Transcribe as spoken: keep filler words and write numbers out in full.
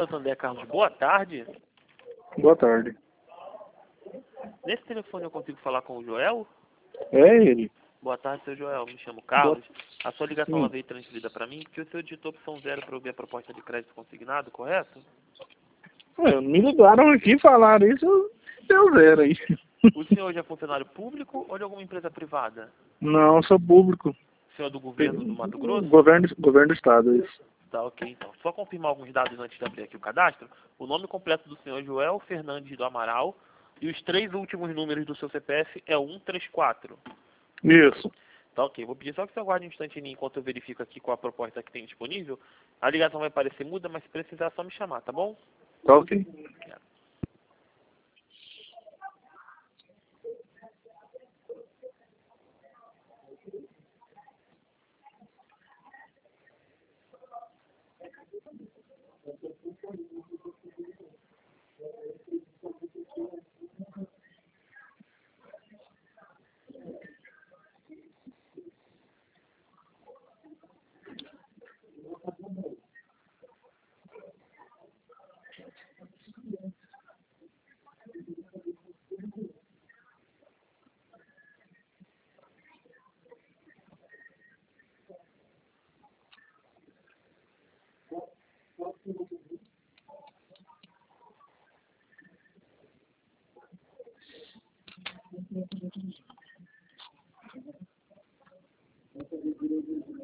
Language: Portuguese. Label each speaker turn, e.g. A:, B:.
A: Santander, Carlos, boa tarde.
B: Boa tarde.
A: Nesse telefone eu consigo falar com o Joel?
B: É ele.
A: Boa tarde, seu Joel. Me chamo Carlos. A sua ligação
B: Sim.
A: ela veio transferida para mim porque o senhor digitou opção zero para eu ver a proposta de crédito consignado, correto?
B: É, me ligaram aqui e falaram isso, deu zero aí.
A: O senhor hoje é funcionário público ou de alguma empresa privada?
B: Não, sou público.
A: O senhor é do governo do Mato Grosso?
B: Governo, governo do estado, isso.
A: Tá, ok, então. Só confirmar alguns dados antes de abrir aqui o cadastro. O nome completo do senhor é Joel Fernandes do Amaral e os três últimos números do seu C P F é um três quatro.
B: Isso.
A: Tá, ok. Vou pedir só que você aguarde um instante enquanto eu verifico aqui qual a proposta que tem disponível. A ligação vai parecer muda, mas se precisar é só me chamar, tá bom?
B: Tá ok.
A: Obrigado.